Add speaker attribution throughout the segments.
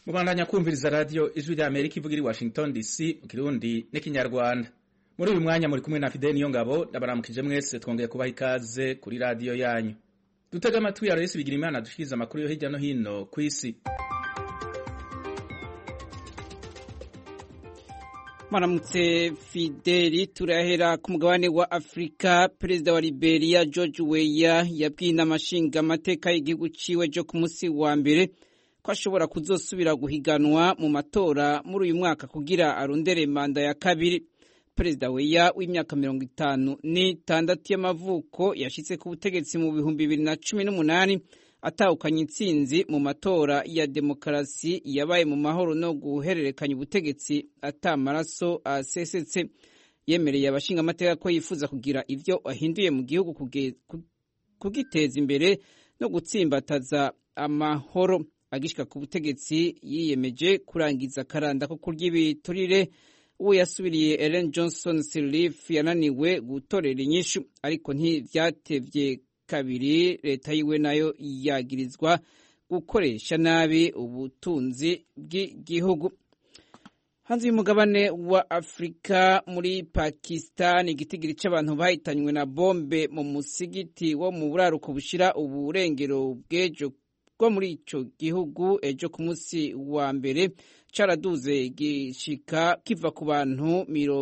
Speaker 1: Mubandanya kumviriza radio Ijwi rya Amerika ivuga iri Washington DC mu Kirundi n'ikinyarwanda. Muri uyu mwanya muri kumwe na Fidel Niyongabo ndabaramukije mwese twongeye kubaha ikaze kuri radio yanyu. Dutega amatwi ya Rais Bigirimana dushikiriza amakuru yo hirya no hino ku isi.
Speaker 2: Maramutse Fideli, turahera ku mugabane wa Afrika. Perezida wa Liberia George Weah yabwiye amashinga amateka y'igihugu ciwe jo ku munsi wa mbere ko ashobora kuzosubira guhiganwa mu matora muri uyu mwaka kugira arondere manda ya kabiri. Perezida Weah w'imyaka 56 y'amavuko yashitse ku butegetsi mu 2018 atahukanye intsinzi mu matora ya demokarasi yabaye mu mahoro no guhererekanya ubutegetsi atamaraso asesetse. Yemereye abashinga amateka ko yifuza kugira ivyo ahinduye mu gihugu kugiteza imbere no gutsimbataza amahoro. Agishika ku butegetsi yiyemeje kurangiza karanda ko kurya ibiturire. Uwo yasubiriye Ellen Johnson Sirleaf yananiwe gutorera inyishu, ariko ntivyatevye kabiri leta yiwe nayo yagirizwa gukoresha nabi ubutunzi bw'igihugu. Hanze y'umugabane wa Afrika, muri Pakistan igitigiri c'abantu bahitanywe na bombe mu musigiti wo mu buraruko bushira uburengero bw'ejo bwo muri ico gihugu ejo ku munsi wa mbere caraduze gishika kiva ku bantu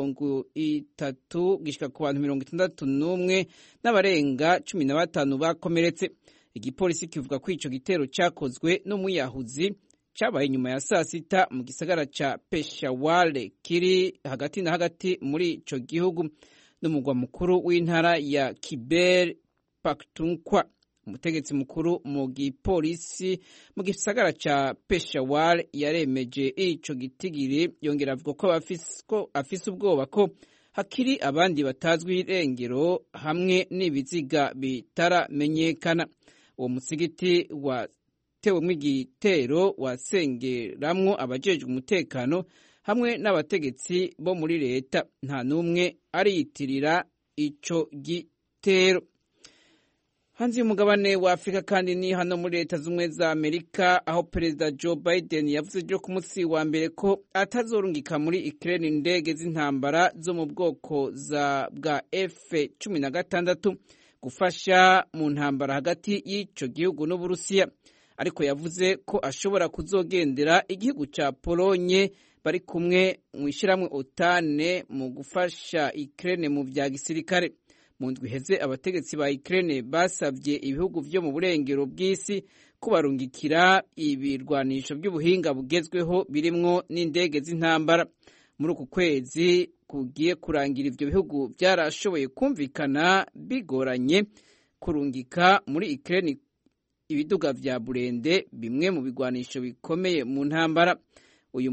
Speaker 2: 30 gishika ku bantu 61 n'abarenga 15 bakomeretse. Igipolisi kivuga ko ico gitero cakozwe n'umuyahuzi cabaye nyuma ya saa sita mu gisagara ca Peshawar kiri hagati na hagati muri ico gihugu n'umugwa mukuru w'intara ya Khyber Pakhtunkhwa. Umutegetsi mukuru mu gipolisi mu gisagara ca Peshawar yaremeje ico gitigiri, yongera avuga ko afise ubwoba ko hakiri abandi batazwi irengero hamwe n'ibiziga bitaramenyekana. Uwo musigiti watewemwo igitero wasengeramwo abajejwe umutekano hamwe n'abategetsi bo muri leta. Nta n'umwe ariyitirira ico gitero. Hanze y'umugabane wa Afrika kandi ni hano muri Leta Zunze za Amerika, aho Perezida Joe Biden yavuze jo ku munsi wa mbere ko atazorungika muri Ukraine indege z'intambara zo mu bwoko bwa F-16 gufasha mu ntambara hagati y'ico gihugu n'Uburusiya, ariko yavuze ko ashobora kuzogendera igihugu ca Polonye bari kumwe mu ishiramwe OTAN mu gufasha Ukraine mu vya gisirikare. Mu ndwi iheze abategetsi ba Ukraine basavye ibihugu vyo mu burengero bw'isi kubarungikira ibirwanisho by'ubuhinga bugezweho birimwo n'indege z'intambara. Muri uku kwezi kugiye kurangira ivyo bihugu byarashoboye kumvikana bigoranye kurungika muri Ukraine ibiduga vya burende, bimwe mu bigwanisho bikomeye mu ntambara. Uyu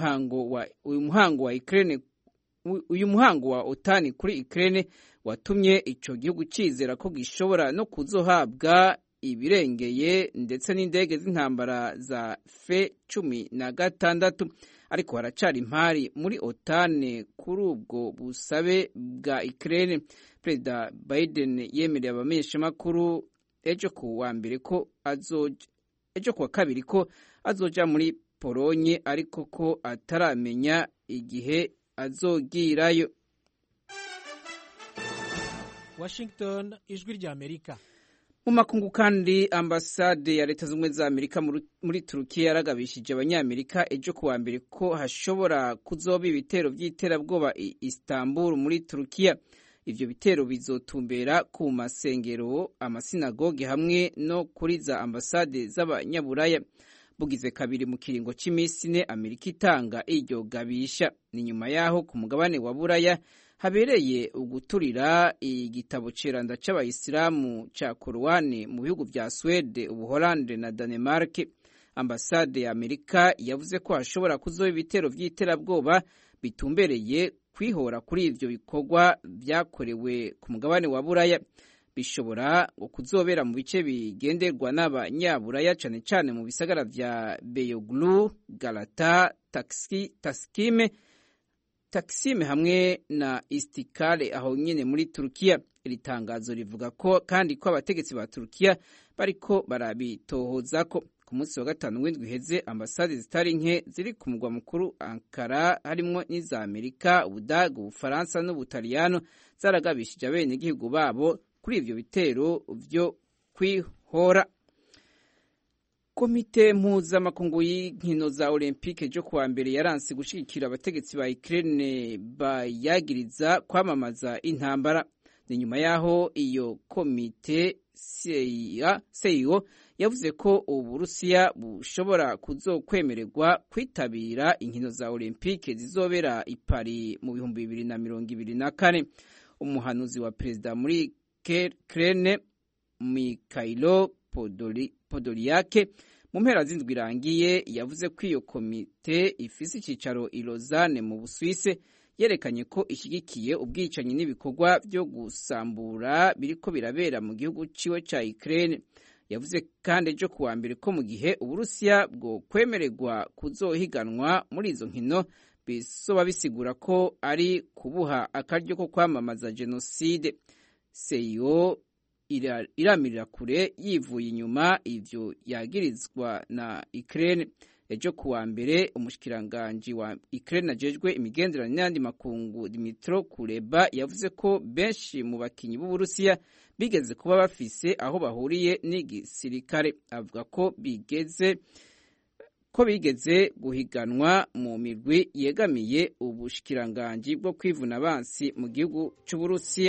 Speaker 2: muhango wa OTAN kuri Ukraine watumye ico gihugu cizera ko gishobora no kuzohabwa ibirengeye ndetse n'indege z'intambara za F-16, ariko haracari impari muri OTAN kuri ubwo busabe bwa Ukraine. Perezida Biden yemereye abamenyeshamakuru ejo ku wa kabiri ko azoja muri Polonye, ariko ko ataramenya igihe azogirayo.
Speaker 3: Washington, Ijwi rya Amerika.
Speaker 2: Mu makungu kandi, ambasade ya Leta Zunze za Amerika muri Turukiya yaragabishije abanyamerika ejo ku wa mbere ko hashobora kuzoba ibitero vy'iterabwoba i Istanbul muri Turukiya. Ivyo bitero bizotumbera ku masengero, amasinagoge hamwe no kuri za ambasade z'abanyaburaya. Bugize kabiri mu kiringo c'imisi 4 Amerika itanga iryo gabisha. Ni nyuma yaho ku mugabane wa Buraya habereye uguturira igitabo ceranda c'abayisilamu ca Korowani mu bihugu vya Swede, Ubuholande na Danemark. Ambasade ya Amerika yavuze ko hashobora kuzoba ibitero vy'iterabwoba bitumbereye kwihora kuri ivyo bikorwa vyakorewe ku mugabane wa Buraya. Bishobora kuzobera mu bice bigenderwa n'abanyaburaya cane cane mu bisagara vya Beyoğlu, Galata, Taksim hamwe na Istikale aho nyene muri Turukiya. Iri tangazo rivuga ko kandi ko abategetsi ba Turukiya bariko barabitohozako. ku munsi wa gatanu w'indwi iheze ambasade zitari nke ziri ku mugwa mukuru Ankara harimwo n'iza Amerika, Ubudagi, Ubufaransa n'Ubutaliyano zaragabishije abenegihugu babo kuri ivyo bitero vyo kwihora. Komite mpuzamakungu y'inkino za Olympique jo kuwa mbere yaranse gushigikira abategetsi ba Ukraine bayagiriza kwamamaza intambara. Ni nyuma yaho iyo komite CEIO yavuze ko Uburusiya bushobora kuzokwemererwa kwitabira inkino za Olympique zizobera i Paris mu 2024. Umuhanuzi wa perezida muri Ukraine Mikhailo Podolyak mu mpera z'indwi irangiye yavuze ko iyo komite ifise icicaro i Lausanne mu Busuwise, yerekanye ko ishigikiye ubwicanyi n'ibikorwa byo gusambura biriko birabera mu gihugu ciwe ca Ukraine. Yavuze kandi ejo kuwa mbere ko mu gihe Uburusiya bwo kwemererwa kuzohiganwa muri izo nkino bisoba bisigura ko ari kubuha akaryo ko kwamamaza genocide. CEIO iramirira kure yivuye inyuma ivyo yagirizwa na Ukraine. Ejo kuwa mbere umushikiranganje wa Ukraine ajejwe imigenderanire n'andi makungu Dmytro Kuleba yavuze ko benshi mu bakinyi b'Uburusiya bigeze kuba bafise aho bahuriye n'igisirikare. Avuga ko bigeze guhiganwa mu mirwi yegamiye ubushikiranganje bwo kwivuna abansi mu gihugu c'Uburusiya.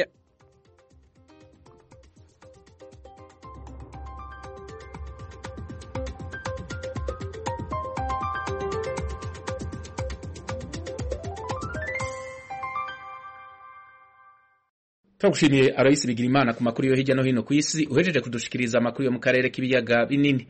Speaker 1: Twagushimiye Aloysi Bigirimana ku makuru yo hirya no hino ku isi uhejeje kudushikiriza amakuru yo mu karere k'ibiyaga binini.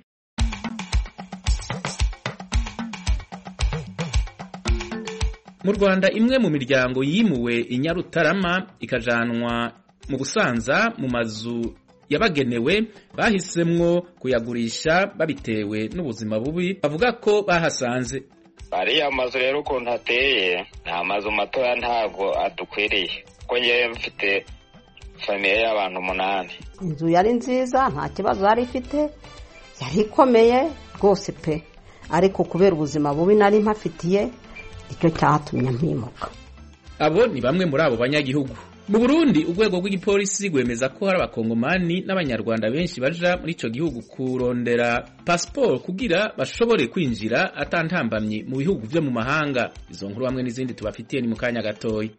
Speaker 1: Mu Rwanda imwe mu miryango yimuwe Inyarutarama ikajanwa mu Busanza mu mazu yabagenewe bahisemwo kuyagurisha babitewe n'ubuzima bubi bavuga ko bahasanze.
Speaker 4: Ariya mazu rero ukuntu ateye nta mazu matoya ntabwo adukwiriye ko ngewe mfite famiye y'abantu 8.
Speaker 5: Inzu yari nziza nta kibazo yari ifite, yari ikomeye rwose pe, ariko kubera ubuzima bubi nari mpafitiye icyo cyatumye mpimuka.
Speaker 1: Abo ni bamwe muri abo banyagihugu. Mu Burundi urwego rw'igipolisi rwemeza ko hari abakongomani n'abanyarwanda benshi baja muri ico gihugu kurondera passport kugira bashobore kwinjira atantambamye mu bihugu vyo mu mahanga. Izo nkuru hamwe n'izindi tubafitiye ni mu kanya gatoyi.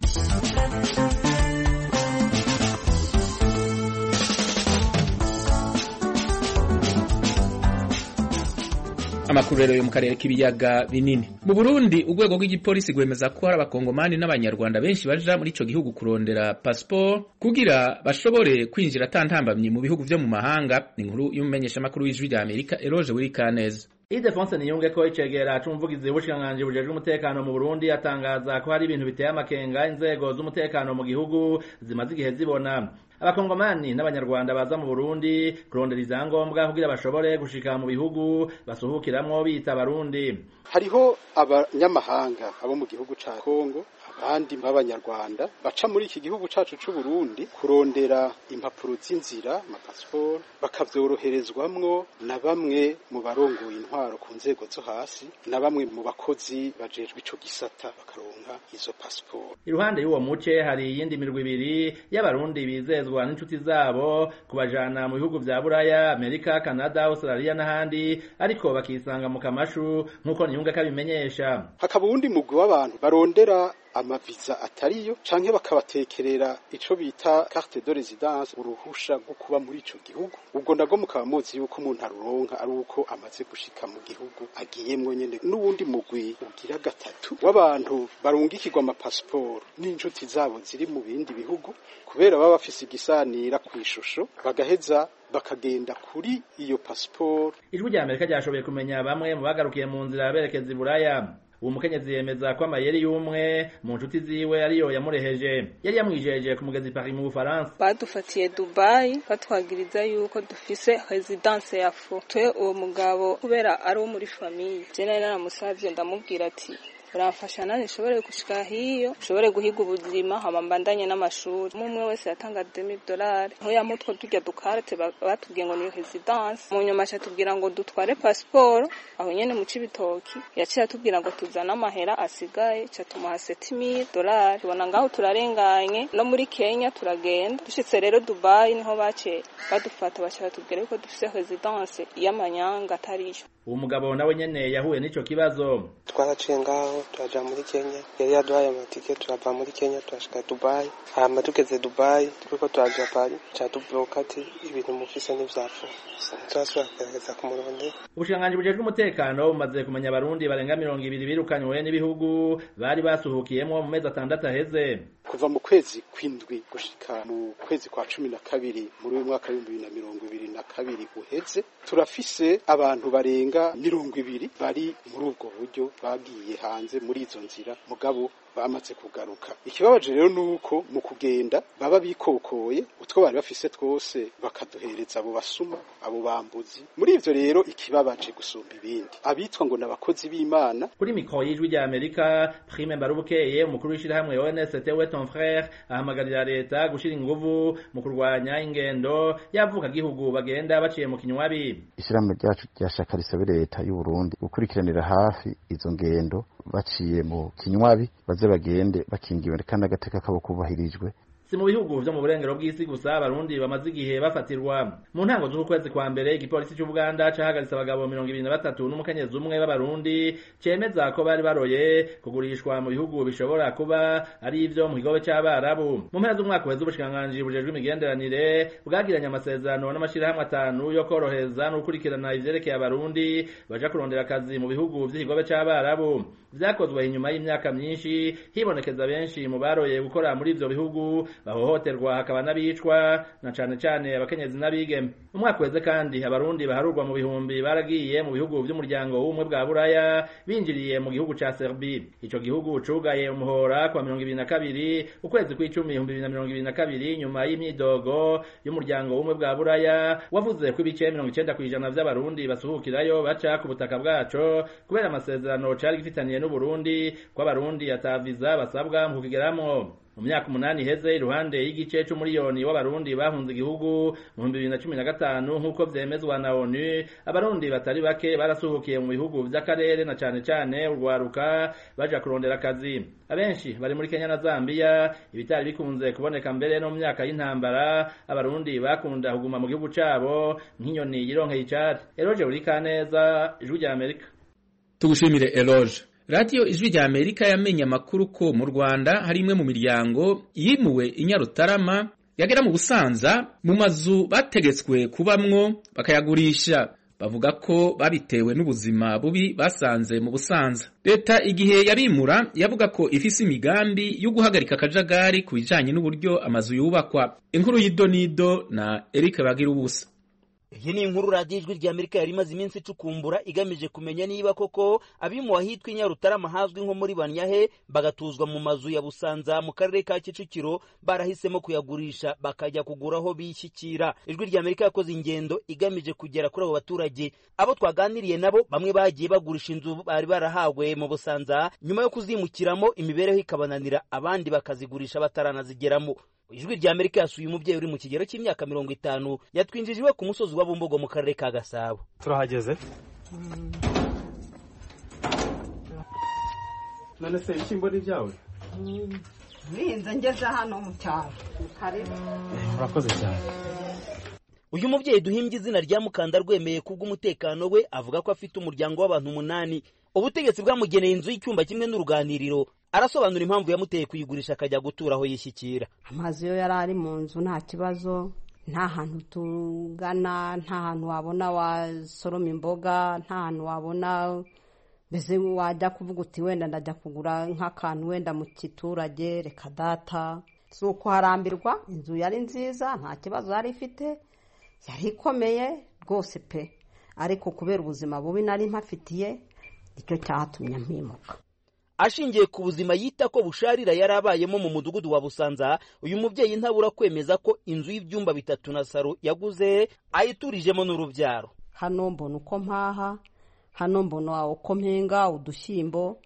Speaker 1: Amakuru rero yo mu karere k'ibiyaga binini. Mu Burundi urwego rw'igipolisi rwemeza ko hari abakongomani n'abanyarwanda benshi baja muri ico gihugu kurondera passport kugira bashobore kwinjira atantambamye mu bihugu vyo mu mahanga. Ni inkuru y'umumenyesha makuru w'Ijwi rya Amerika Eloge Wirikaneza.
Speaker 6: Idefonse Niyunge ko icegera c'umuvugizi w'ubushikanganje bujejwe umutekano mu Burundi atangaza ko hari ibintu biteye amakenga inzego z'umutekano mu gihugu zimaze igihe zibona. Abakongomani n'abanyarwanda baza mu Burundi kurondera izangombwa kugira bashobore gushika mu bihugu basuhukiramwo bita Barundi.
Speaker 7: Hariho abanyamahanga abo mu gihugu ca Kongo, abandi b'abanyarwanda baca muri iki gihugu cacu c'u Burundi kurondera impapuro z'inzira, passport, bakavyoroherezwamwo na bamwe mu barongoye intwaro ku nzego zo hasi na bamwe mu bakozi bajejwe ico gisata bakaronka izo passport.
Speaker 6: Iruhande y'uwo muce hari iyindi mirwi ibiri y'abarundi bizezwa n'inshuti zabo kubajana mu bihugu vya Buraya, Amerika, Canada, Australia n'ahandi, ariko bakisanga mu kamashu nk'uko Niyunge kabimenyesha.
Speaker 7: Hakaba uwundi mugwi w'abantu barondera amaviza atariyo canke bakabatekerera ico bita carte de résidence, uruhusha rwo kuba muri ico gihugu. Ubwo ndago mukaba muzi yuko umuntu aruronka ari uko amaze gushika mu gihugu agiyemwo nyene. N'uwundi mugwi ugira gatatu w'abantu barungikirwa ama passport n'inshuti zabo ziri mu bindi bihugu kubera baba bafise igisanira kw'ishusho bagaheza bakagenda kuri iyo passport.
Speaker 6: Ijwi rya Amerika ryashoboye kumenya bamwe mu bagarukiye mu nzira berekeza i Buraya. Uwo mukenyezi yemeza ko amayeri y'umwe mu nshuti ziwe ariyo yamureheje. Yari yamwijeje ku mugezi Paris mu Bufaransa.
Speaker 8: Badufatiye Dubai batwagiriza yuko dufise residence yafu. Twe uwo mugabo kubera ari wo muri famille. Je nari naramusavye ndamubwira ati uramfasha nani nshobore gushika hiyo nshobore guhiga ubuzima hama mbandanye n'amashuri umwe wese yatanga $2000 nko ya mutwe tujya dukarte batubwiye ngo ni residence mu nyuma cyatubwira ngo dutware passport aho nyene mu Cibitoki yaciye atubwira ngo tuzana amahera asigaye cyatuma $7000 tubona ngaho turarenganye no muri Kenya turagenda dushitse rero Dubai niho bace badufata bashaka tubwira ko dufise residence y'amanyanga atariyo
Speaker 6: uwo mugabo nawe nyene yahuye n'ico kibazo
Speaker 9: twaraciye ngaho turaja muri Kenya yari yaduhaye amatike turava muri Kenya turashika Dubai hama tugeze Dubai turiko turaja Paris cyatubloka ati ibintu mufise n'ivyafu turasubira kugerageza kumurondera
Speaker 6: ubushikiranganji bujejwe umutekano bumaze kumenya abarundi barenga 200 birukanywe n'ibihugu bari basuhukiyemo mu mezi 6 aheze
Speaker 7: kuva mu kwezi kw'indwi gushika mu kwezi kwa 12 muri uyu mwaka wa 2022 uheze turafise abantu barenga 200 bari muri ubwo buryo bagiye hanze muri izo nzira mugabo bamaze kugaruka ikibabaje rero nuko mu kugenda baba bikokoye utwo bari bafise twose bakaduhereza abo basuma abo bambuzi muri ivyo rero ikibabaje gusumba ibindi abitwa ngo nabakozi b'Imana
Speaker 6: kuri mikro y'ijwi rya Amerika Prime Mbarubukeye umukuru w'ishirahamwe ONST we ton frère ahamagarira leta gushira inguvu mu kurwanya ingendo yavuka gihugu bagenda baciye mu kinywabi
Speaker 10: ishirahamwe ryacu ryashaka risaba leta y'u Burundi gukurikiranira hafi izo ngendo baciye mu kinywabi baze bagende bakingiwe kandi agateka kabo kubahirijwe
Speaker 6: si mu bihugu vyo mu burengero bw'isi gusa abarundi bamaze igihe bafatirwa mu ntango z'ukwezi kwa mbere igipolisi cy'Ubuganda cahagaritse abagabo 23 n'umukenyezi umwe b'abarundi cemeza ko bari baroye kugurishwa mu bihugu bishobora kuba ari ivyo mu kigobe c'abarabu mu mpera z'umwaka weze ubushikiranganji bujejwe imigenderanire bwagiranye amasezerano n'amashirahamwe 5 yo koroheza no gukurikirana ivyerekeye abarundi baja kurondera akazi mu bihugu vy'ikigobe c'abarabu vyakozwe inyuma y'imyaka myinshi hibonekeza benshi mu baroye gukora muri ivyo bihugu bahohoterwa hakaba n'abicwa na cane abakenyezi n'abigeme umwaka weze kandi abarundi baharurwa mu bihumbi baragiye mu bihugu by'umuryango w'umwe bwa Buraya binjiriye mu gihugu ca Serbia ico gihugu cugaye umuhora kwa 2022 ukwezi kw'icumi 2022 nyuma y'imyidogo y'umuryango w'umwe bwa Buraya wavuze ko ibice 90% vy'abarundi basuhukirayo baca ku butaka bwaco kubera amasezerano cari gifitaniye n'u Burundi ko abarundi ataviza basabwa mu kugiramwo mu myaka 8 iheze iruhande y'igice c'umuriyoni w'abarundi bahunze igihugu mu 2015 nk'uko vyemezwa na ONU abarundi batari bake barasuhukiye mu bihugu vy'akarere na cane urwaruka baja kurondera akazi abenshi bari muri Kenya na Zambia ibitari bikunze kuboneka mbere no mu myaka y'intambara abarundi bakunda kuguma mu gihugu cabo nk'inyoni yironkeye icari Eloge Urikaneza ijwi rya Amerika
Speaker 1: tugushimire Eloge Radio Ijwi rya Amerika yamenye amakuru ko mu Rwanda hari imwe mu miryango yimuwe inyarutarama yagera mu Busanza mu mazu bategetswe kubamwo bakayagurisha bavuga ko babitewe n'ubuzima bubi basanze mu Busanza leta igihe yabimura yavuga ko ifise imigambi yo guhagarika akajagari ku bijanye n'uburyo amazu yubakwa inkuru y'Idonido na Eric Bagirubusa
Speaker 11: iyi ni inkuru radiyo ijwi rya Amerika yari imaze iminsi icukumbura igamije kumenya niba koko abimuwe ahitwa Inyarutarama hazwi nko muri Banyahe bagatuzwa mu mazu ya Busanza mu karere ka Kicukiro barahisemo kuyagurisha bakajya kuguraho bishyikira. Ijwi rya Amerika yakoze ingendo igamije kugera kuri abo baturage. Abo twaganiriye nabo bamwe bagiye bagurisha inzu bari barahawe mu Busanza nyuma yo kuzimukiramo imibereho ikabananira abandi bakazigurisha bataranazigeramo. Ijwi rya Amerika yasuye umubyeyi uri mu kigero cy'imyaka 50 yatwinjije iwe ku musozi wa Bumbogo mu karere ka Gasabo.
Speaker 12: Turahageze. None se ikimbo ni byawe?
Speaker 5: Ninze ngeze hano mu cyaro. Karibu.
Speaker 12: Urakoze cyane.
Speaker 11: Uyu mubyeyi duhimbye izina rya Mukanda rwemeye kubw'umutekano we avuga ko afite umuryango w'abantu 8. Ubutegetsi bwamugeneye inzu y'icyumba kimwe n'uruganiriro. Arasobanura impamvu yamuteye kuyigurisha akajya guturaho yishyikira.
Speaker 5: Amazi yo yarari mu nzu nta kibazo, nta hantu tugana, nta hantu wabona wasoroma imboga, nta hantu wabona beze wajya kuvuga uti wenda ndajya kugura nk'akantu wenda mu kiturage reka data. Suko harambirwa inzu yari nziza nta kibazo yari ifite, yari ikomeye rwose pe, ariko kubera ubuzima bubi nari mpafitiye icyo cyatumye mpimuka.
Speaker 11: Ashingiye ku buzima yita ko busharira yarabayemo mu mudugudu wa Busanza, uyu mubyeyi ntabura kwemeza ko inzu y'ibyumba 3 na saro yaguze ayiturijemo n'urubyaro.
Speaker 5: Hano mbona uko mpaha, hano mbona uko mpenga udushyimbo,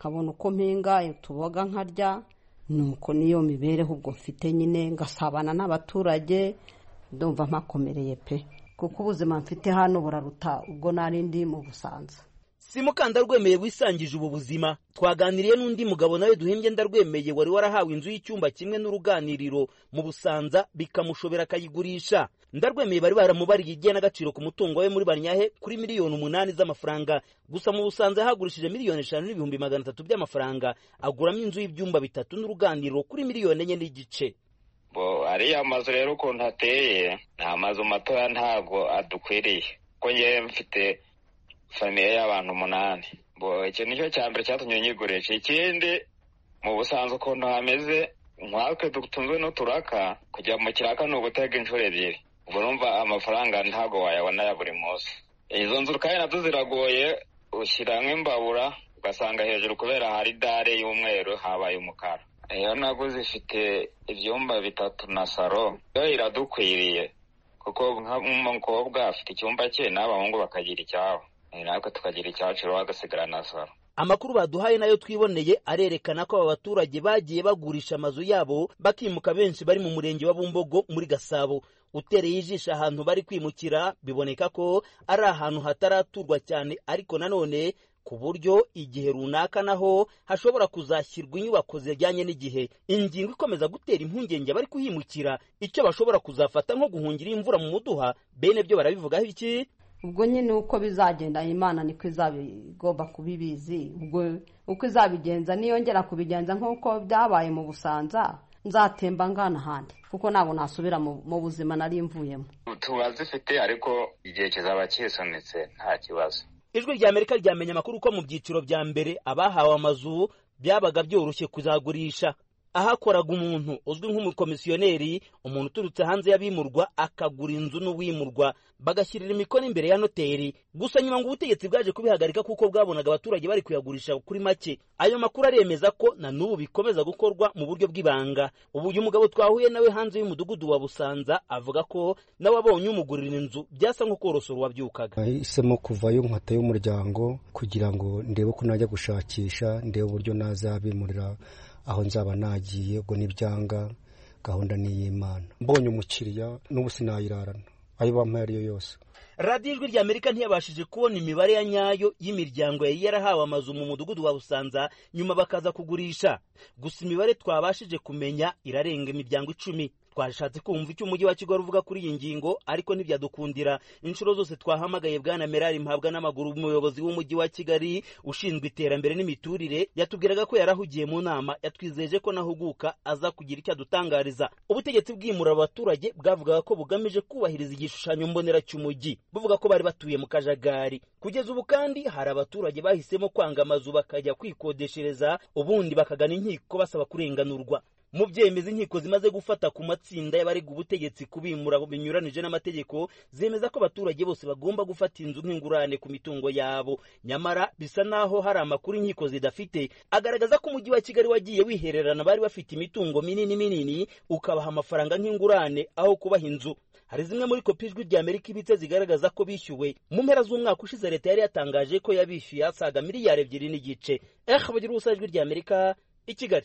Speaker 5: nkabona uko mpinga utuboga nkarya, nuko niyo mibereho ubwo mfite nyine, ngasabana n'abaturage, ndumva mpakomereye pe, kuko ubuzima mfite hano buraruta ubwo nari ndi mu Busanza.
Speaker 11: Simukandarwemeye wisangije ubu buzima. Twaganiriye n'undi mugabo nawe duhimbye Ndarwemeye wari warahawe inzu y'icyumba kimwe n'uruganiriro mu Busanza bikamushobera akayigurisha. Ndarwemeye bari baramubariye igihe n'agaciro ku mutungo we muri Banyahe kuri miliyoni 8 z'amafaranga. Gusa mu Busanza yahagurishije miliyoni 5,300 by'amafaranga, aguramo inzu y'ibyumba 3 n'uruganiriro kuri miliyoni 4 n'igice.
Speaker 4: Ariya mazu rero ukuntu ateye, nta mazu matoya ntabwo adukwiriye. Ko ngewe mfite famiye y'abantu 8. Icyo nicyo cya mbere cyatumye nyigurisha. Ikindi mu Busanza ukuntu hameze, nkatwe dutunzwe n'uturaka, kujya mu kiraka ni ugutega inshuro 2. Ubwo urumva amafaranga ntabwo wayabona ya buri munsi. Izo nzu kandi nazo ziragoye, ushyira nk'imbabura ugasanga hejuru kubera hari dare y'umweru habaye umukara. Iyo naguze ifite ibyumba 3 na saro, yo iradukwiriye kuko nk'umukobwa afite icyumba cye n'abahungu bakagira icyabo, natwe tukagira icyacu bagasigara na saro.
Speaker 11: Amakuru baduhaye nayo twiboneye arerekana ko aba baturage bagiye bagurisha amazu yabo bakimuka, benshi bari mu murenge wa Bumbogo muri Gasabo. Utereye ijisho ahantu bari kwimukira biboneka ko ari ahantu hataraturwa cyane, ariko nanone ku buryo igihe runaka naho hashobora kuzashyirwa inyubako zijyanye n'igihe. Ingingo ikomeza gutera impungenge bari kuhimukira, icyo bashobora kuzafata nko guhungira imvura mu Muduha. Bene byo barabivugaho iki?
Speaker 5: Ubwo nyine uko bizagenda Imana niko izabigomba kubibizi. Ubwo uko izabigenza niyongera kubigenza nk'uko byabaye mu Busanza, nzatemba ngana handi kuko nabo nasubira mu buzima nari mvuyemo.
Speaker 4: Tubazifite ariko igihe kizaba kisonetse nta kibazo.
Speaker 11: Ijwi rya Amerika ryamenye amakuru ko mu byiciro bya mbere abahawe amazu byabaga byoroshye kuzagurisha. Ahakoraga umuntu uzwi nk'umukomisiyoneri, umuntu uturutse hanze y'abimurwa akagura inzu n'uwimurwa, bagashyirira imikono imbere ya noteri. Gusa nyuma ngo ubutegetsi bwaje kubihagarika kuko bwabonaga abaturage bari kuyagurisha kuri make. Ayo makuru aremeza ko na n'ubu bikomeza gukorwa mu buryo bw'ibanga. Ubu uyu mugabo twahuye nawe hanze y'umudugudu wa Busanza avuga ko nawe abonye umugurira inzu byasa nko korosora wabyukaga.
Speaker 13: Nahisemo kuvayo nkata y'umuryango kugira ngo ndebe ko najya gushakisha, ndebe uburyo nazabimurira aho nzaba nagiye. Ubwo nibyanga gahunda n'iy'Imana. Mbonye umukiriya n'ubu sinayirarana, ayo bampaye ariyo yose.
Speaker 11: Radio Ijwi rya Amerika ntiyabashije kubona imibare ya nyayo y'imiryango yari yarahawe amazu mu mudugudu wa Busanza nyuma bakaza kugurisha. Gusa imibare twabashije kumenya irarenga imiryango 10. Twashatse kumva icyo umujyi wa Kigali uvuga kuri iyi ngingo, ariko ntibyadukundira. Inshuro zose twahamagaye Bwana Merari Mpabwa n'amaguru, umuyobozi w'umujyi wa Kigali ushinzwe iterambere n'imiturire, yatubwiraga ko yarahugiye mu nama, yatwizeje ko nahuguka aza kugira icyo adutangariza. Ubutegetsi bwimura abaturage bwavugaga ko bugamije kubahiriza igishushanyo mbonera cy'umujyi, buvuga ko bari batuye mu kajagari. Kugeza ubu kandi hari abaturage bahisemo kwanga amazu bakajya kwikodeshereza, ubundi bakagana inkiko basaba kurenganurwa. Mu byemeza inkiko zimaze gufata ku matsinda y'abarega ubutegetsi kubimura binyuranije n'amategeko, zemeza ko abaturage bose bagomba gufata inzu nk'ingurane ku mitungo yabo. Nyamara bisa naho hari amakuru inkiko zidafite agaragaza ko umujyi wa Kigali wagiye wihererana bari bafite imitungo minini ukabaha amafaranga nk'ingurane aho kubaha inzu. Hari zimwe muri kopi Ijwi rya Amerika ibitse zigaragaza ko bishyuwe. Mu mpera z'umwaka ushize leta yari yatangaje ko yabishyuye asaga miliyari 2 n'igice. Bagira ubusa Ijwi rya Amerika i Kigali.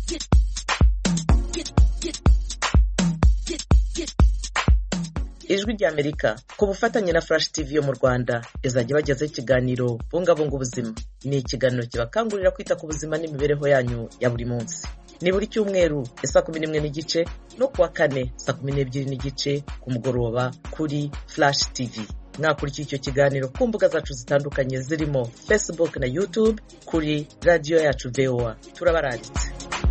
Speaker 14: Ijwi rya Amerika ku bufatanye na Flash TV yo mu Rwanda izajya bagezaho ikiganiro bungabunga ubuzima. Ni ikiganiro kibakangurira kwita ku buzima n'imibereho yanyu ya buri munsi. Ni buri cyumweru saa 11 n'igice no kuwa kane saa 12 n'igice ku mugoroba kuri Flash TV. Mwakurikira icyo kiganiro ku mbuga zacu zitandukanye zirimo Facebook na YouTube kuri radio yacu VOA. Turabaranditse.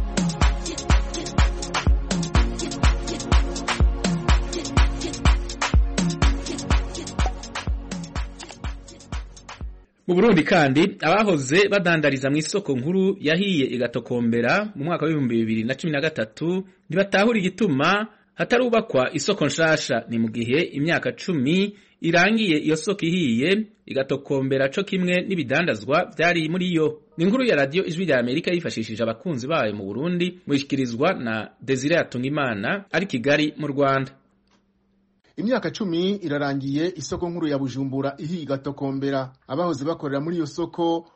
Speaker 1: Mu Burundi kandi abahoze badandariza mu isoko nkuru yahiye igatokombera mu mwaka wa 2013 ntibatahura igituma hatarubakwa isoko nshasha. Ni mu gihe imyaka 10 irangiye iyo soko ihiye igatokombera co kimwe n'ibidandazwa byari muri yo. Ni inkuru ya Radio Ijwi rya Amerika yifashishije abakunzi bayo mu Burundi, mwishikirizwa na Desire Atungimana ari Kigali mu Rwanda.
Speaker 15: Imyaka 10 irarangiye isoko nkuru ya Bujumbura ihiye igatokombera. Abahoze bakorera muri iyo soko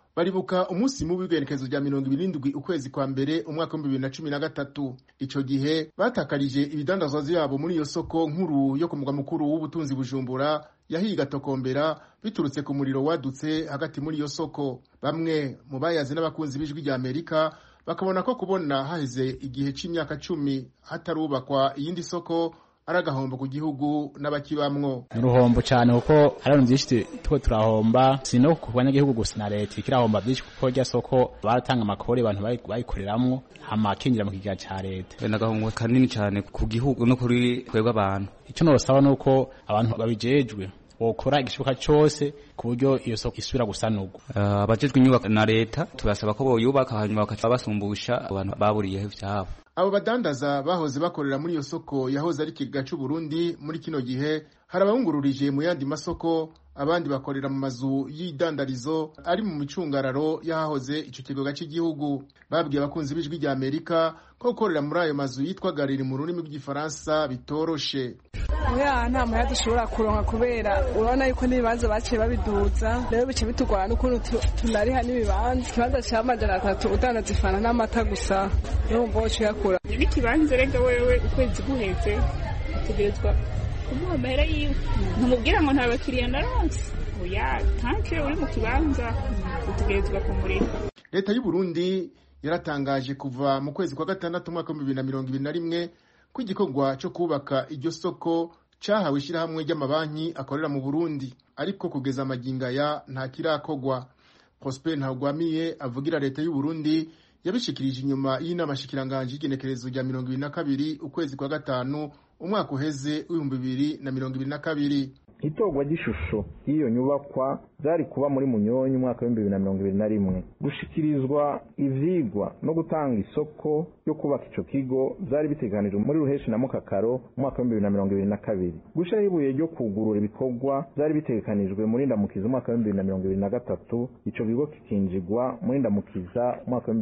Speaker 15: baribuka umunsi mubi w'igenekerezo rya 27 ukwezi kwa mbere umwaka wa 2013. Ico gihe batakarije ibidandazwa vyabo muri iyo soko nkuru yo ku mugwa mukuru w'ubutunzi Bujumbura yahiye igatokombera biturutse ku muriro wadutse hagati muri iyo soko. Bamwe mu bayazi n'abakunzi b'ijwi rya Amerika bakabona ko kubona haheze igihe c'imyaka 10 hatarubakwa iyindi soko aragahombo ku gihugu n'abakibamwo.
Speaker 12: Nuruhombo cyane kuko hari byinshi twe turahomba, sino ku banyagihugu gusa na leta ikirahomba byinshi kuko rya soko baratanga amakore abantu bayikoreramwo hamakinjira mu kiga ca leta.
Speaker 16: Nagahombo kanini cyane ku gihugu no kuri twebwe abantu.
Speaker 12: Icyo norosaba nuko abantu babijejwe okora igishoboka cyose ku buryo iyo soko isubira gusanurwa.
Speaker 16: Abajejwe inyubako na leta turasaba ko boyubaka hanyuma bakabasumbusha abantu baburiyeho ivyabo.
Speaker 15: Abo badandaza bahoze bakorera muri iyo soko yahoze ari ikiga cy'u Burundi muri kino gihe harabahungururije mu yandi masoko, abandi bakorera mu mazu y'idandarizo ari mu micungararo yahoze ico kigoga cy'igihugu. Babwiye abakunzi b'ijwi rya Amerika ko gukorera muri ayo mazu yitwa gariri mu rurimi rw'igifaransa bitoroshe.
Speaker 17: Oya nta muya dushobora kuronka kubera urabona yuko n'ibibanza baciye babiduza, rero bice bitugora n'ukuntu tunariha n'ibibanza. Ikibanza ca $300 udandaza ifana n'amata gusa n'umbo cyakura.
Speaker 18: Ikibanza rega wewe ukwezi guheze utegerezwa kumuha amahera yiwe, ntumubwira ngo nta bakiriya naronse. Oya tanke uri mu kibanza utegerezwa kumurika.
Speaker 15: Leta y'u Burundi yaratangaje kuva mu kwezi kwa gatandatu mwaka 2021 ko igikorwa cyo kubaka iryo soko cahawe ishirahamwe ry'amabanki akorera mu Burundi, ariko kugeza amagingaya nta kirakogwa. Prosper Ntagwamiye avugira leta y'u Burundi yabishikirije inyuma y'inama shikiranganje y'igenekerezo rya 22 ukwezi kwa gatanu umwaka uheze 2022.
Speaker 19: Itogwa gishusho y'iyo nyubakwa zari kuba muri Munyonyi umwaka wa 2021. Gushikirizwa ivyigwa no gutanga isoko yo kubaka ico kigo zari biteganijwe muri Ruheshi na Mukakaro umwaka wa 2022. Gushira ibuye ryo kugurura ibikorwa zari bitegekanijwe muri Ndamukiza umwaka wa 2023, ico kigo kikinjigwa muri Ndamukiza umwaka wa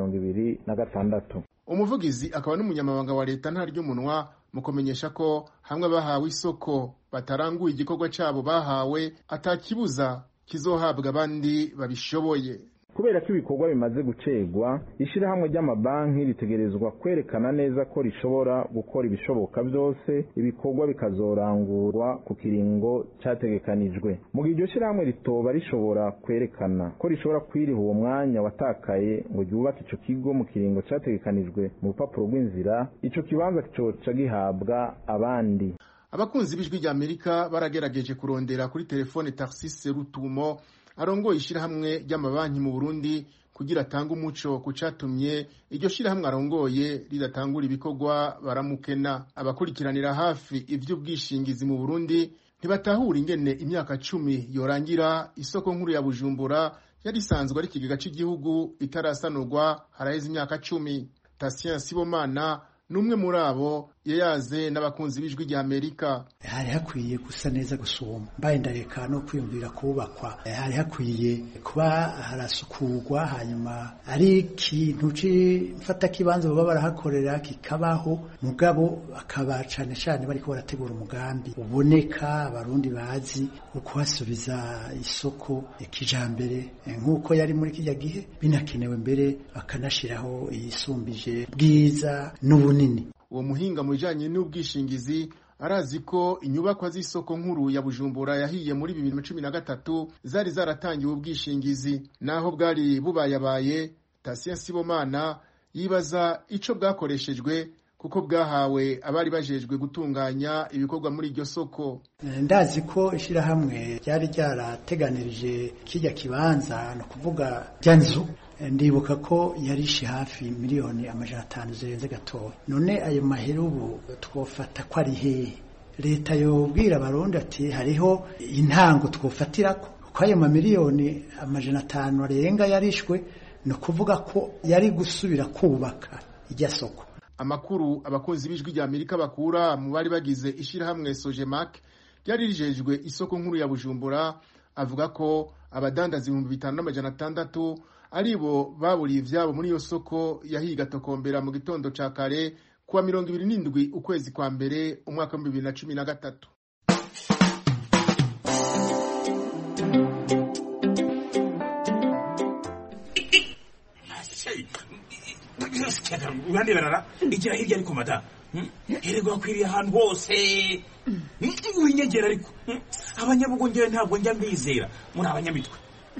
Speaker 19: 2026.
Speaker 15: Umuvugizi akaba n'umunyamabanga wa leta ntaryo munwa mu kumenyesha ko hamwe bahawe isoko bataranguye igikorwa cyabo bahawe atakibuza kizohabwa abandi babishoboye.
Speaker 19: Kubera ko ibikorwa bimaze gucegwa, ishirahamwe ry'amabanki ritegerezwa kwerekana neza ko rishobora gukora ibishoboka byose ibikorwa bikazorangurwa ku kiringo cyategekanijwe. Mu gihe iryo shirahamwe ritoba rishobora kwerekana ko rishobora kwiriha uwo mwanya watakaye ngo ryubake ico kigo mu kiringo cyategekanijwe mu rupapuro rw'inzira, ico kibanza kicoca gihabwa abandi.
Speaker 15: Abakunzi b'ijwi rya Amerika baragerageje kurondera kuri telefone Tarsise Rutumo arongoye ishirahamwe ry'amabanki mu Burundi kugira atanga umuco ku catumye iryo shirahamwe arongoye ridatangura ibikorwa baramukena. Abakurikiranira hafi ivy'ubwishingizi mu Burundi ntibatahura ingene imyaka 10 yorangira isoko nkuru ya Bujumbura yari isanzwe ari ikigega cy'igihugu itarasanurwa haraheze imyaka 10. Tasien Sibomana numwe muri abo yayaze n'abakunzi b'ijwi rya Amerika.
Speaker 20: Hari hakwiye gusa neza gusoma mbaye ndareka no kwiyumvira kubakwa, hari hakwiye kuba harasukurwa, hanyuma ari ikintu mfata kibanza baba barahakorera kikabaho, mugabo akaba cane cane bariko barategura umugambi uboneka abarundi bazi ukuhasubiza isoko kijambere nk'uko yari muri kijya gihe, binakenewe mbere bakanashiraho iyisumbije bwiza n'ubunini.
Speaker 15: Uwo muhinga mu bijanye n'ubwishingizi arazi ko inyubakwa z'isoko nkuru ya Bujumbura yahiye muri 2013 zari zaratangiwe ubwishingizi, naho bwari bubayabaye. Tasien Sibomana yibaza ico bwakoreshejwe kuko bwahawe abari bajejwe gutunganya ibikorwa muri iryo soko.
Speaker 20: Ndazi ko ishirahamwe ryari ryarateganirije kijya kibanza no kuvuga byanzu, ndibuka ko yarishi hafi miliyoni 500 zirenze gatoya. None ayo mahera ubu twofata ko ari hehe? Leta yobwira abarundi ati hariho intango twofatirako ko ayo miliyoni 500 arenga yarishwe, no kuvuga ko yari gusubira kubaka irya soko.
Speaker 15: Amakuru abakozi b'ijwi rya Amerika bakura mu bari bagize ishirahamwe Sojemak ryari rijejwe isoko nkuru ya Bujumbura avuga ko abadandazi 5600 aribo baburiye ivyabo muri iyo soko yahiga tokombera mu gitondo ca kare kuwa 27 ukwezi kwa mbere umwaka wa 2013.
Speaker 21: urandeberara igira hirya ariko mada erego akwiriye ahantu hose winyegera ariko abanyabugongera ntabwo njya mbizera muri abanyamitwe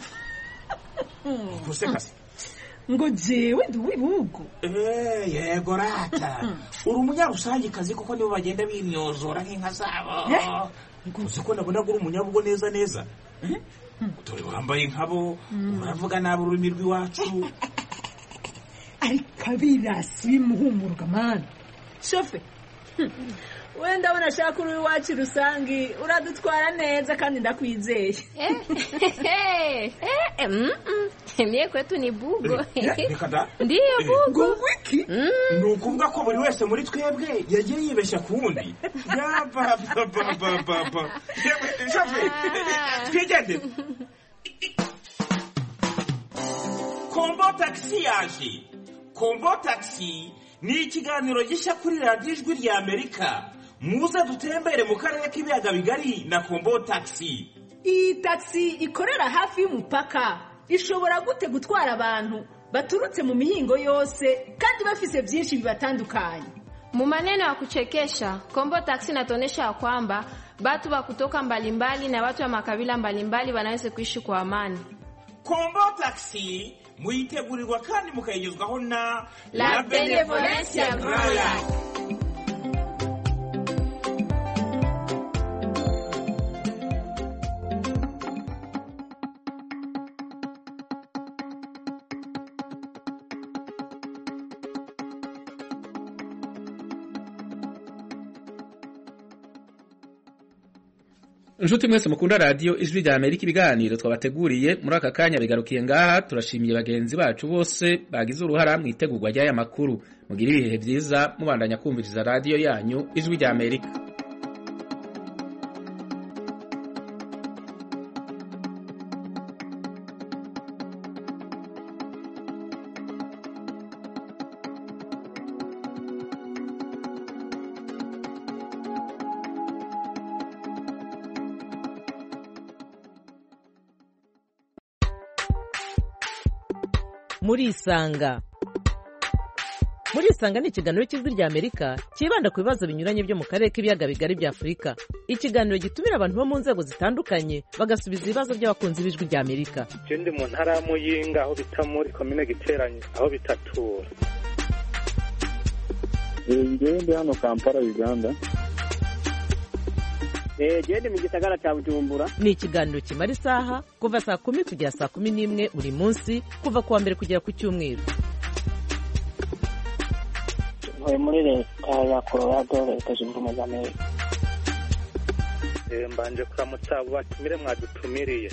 Speaker 21: kusekase
Speaker 22: ngo jewe nduwibugo
Speaker 21: yego rata uri umunyarusangi kazi kuko nibo bagenda bimyozora nk'inka zabo uzi ko nabona uri umunyabugo neza dore wambaye nkabo uravuga nabi ururimi rw'iwacu
Speaker 22: ariko abirasi bimuhumurwa mani shofe wenda unashaka uri iwacu rusangi uradutwara neza kandi ndakwizeye
Speaker 23: mie kwetu ni bugo
Speaker 21: ndiyo
Speaker 23: bugo
Speaker 21: wiki ni ukuvuga ko buri wese muri twebwe yagiye yibeshya ku wundi yabababababa shofe twigende kombo taxi yaje kombo taxi ni ikiganiro gishya kuri radiyo ijwi rya Amerika muze dutembere mu karere k'ibiyaga bigari na kombo taxi.
Speaker 22: Iyi taxi ikorera hafi y'umupaka ishobora gute gutwara abantu baturutse mu mihingo yose kandi bafise byinshi bibatandukanye.
Speaker 23: Mu maneno ya kuchekesha, kombo taxi inatuonyesha kwamba watu wa kutoka mbalimbali na watu wa makabila mbalimbali wanaweza kuishi kwa amani.
Speaker 21: Kombo taxi muitegurirwa kandi mukayigezwaho na
Speaker 23: La Benevolencia Royal.
Speaker 1: Inshuti mwese mukunda radio ijwi rya Amerika ibiganiro twabateguriye muri aka kanya bigarukiye ngaha turashimiye bagenzi bacu bose bagize uruhara mu itegurwa ry'aya makuru mugira ibihe byiza mubandanya kumviriza radio yanyu ijwi rya Amerika.
Speaker 14: Murisanga ni ikiganiro cy'ijwi rya Amerika kibanda ku bibazo binyuranye byo mu karere k'ibiyaga bigari bya Afurika. Ikiganiro gitumira abantu bo mu nzego zitandukanye bagasubiza ibibazo by'abakunzi b'ijwi rya Amerika.
Speaker 24: Ndi mu ntara ya Muyinga aho bita muri komine Giteranyi aho bitatura.
Speaker 25: Ndi hano Kampala Uganda.
Speaker 26: Gende mu gisagara cya Bujumbura.
Speaker 14: Ni ikiganiro kimara isaha kuva saa 10 kugera saa 11 buri munsi kuva kuwa mbere kugera ku cyumweru.
Speaker 26: Muri leta ya Colorado leta zunze ubumwe za Amerika.
Speaker 24: Mbanje kuramutsa abo batumire mwadutumiriye.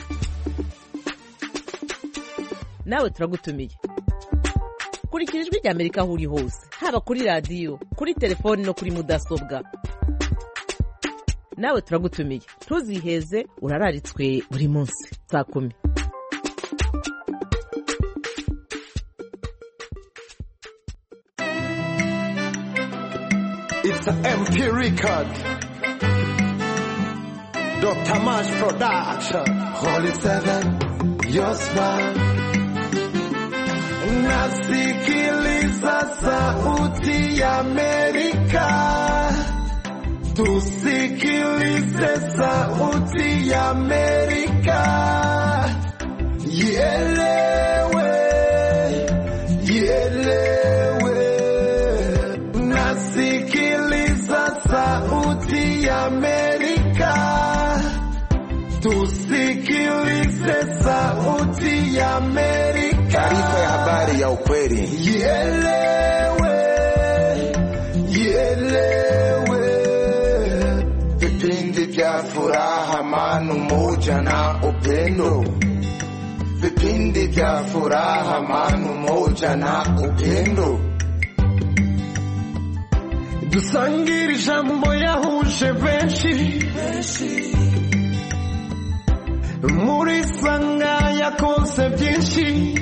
Speaker 14: Nawe turagutumiye. Kurikira ijwi rya Amerika aho uri hose haba kuri radio kuri telefone no kuri mudasobwa. Nawe turagutumiye ntuziheze urararitswe buri munsi saa 10.
Speaker 27: It's an MP record. Dr. Mash Production. Holy Seven, your smile. Nasikiliza sauti ya Amerika. Tusikilize sauti ya Amerika. Ielewe, ielewe. Nasikiliza sauti ya Amerika. Tusikilize sauti ya Amerika. Taarifa ya habari ya ukweli. Ielewe, ielewe. Vipindi vya furaha, amani, umoja na upendo. Vipindi vya furaha, amani, umoja na upendo. Dusangire ijambo yahuje benshi. Murisanga yakonse byinshi.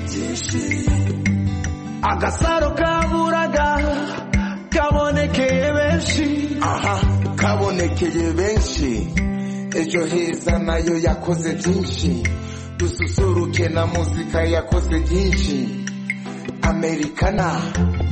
Speaker 27: Agasaro kaburaga kabonekeye benshi. Aha, kabonekeye benshi. Ejo heza nayo yakoze byinshi. Dususuruke na muzika yakoze byinshi. Americana